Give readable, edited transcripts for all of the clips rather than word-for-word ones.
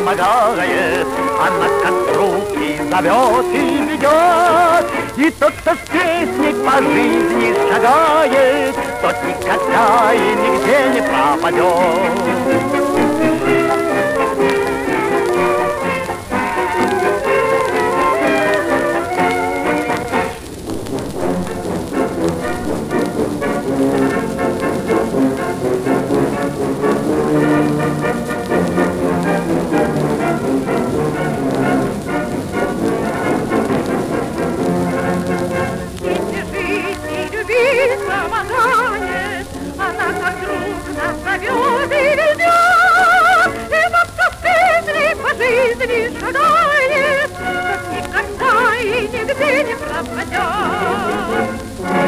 помогает, она как друг и зовет, и ведет. И тот, кто с песней по жизни шагает, тот никогда и нигде не пропадет. Помогает, она как друг нас зовет и ведет, и тот, кто с песней по жизни шагает, тот никогда и нигде не пропадет.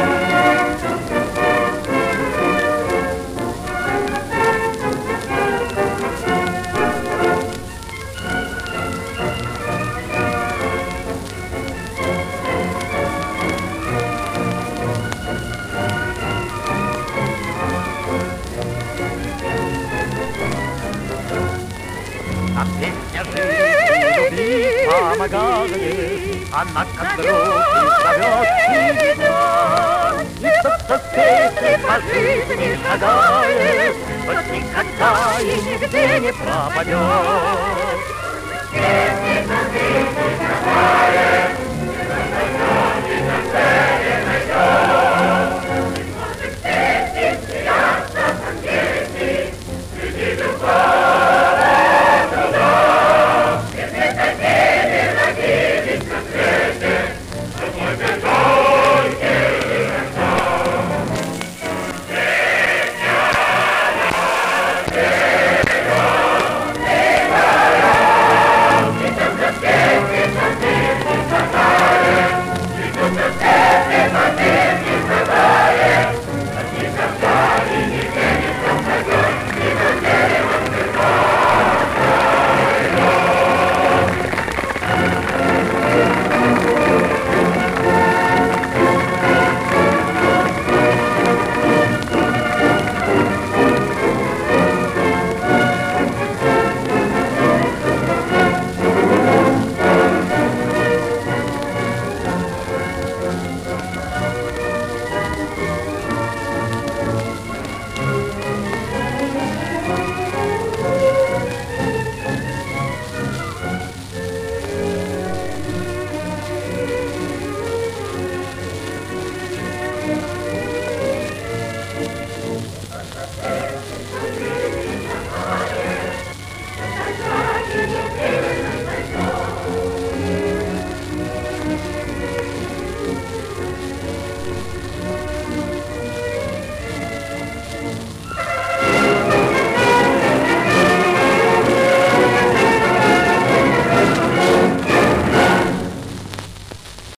А песня жизни любви помогает, она как друг и зовет и ведет. И тот, кто с песней по жизни шагает, тот никогда и нигде не пропадет.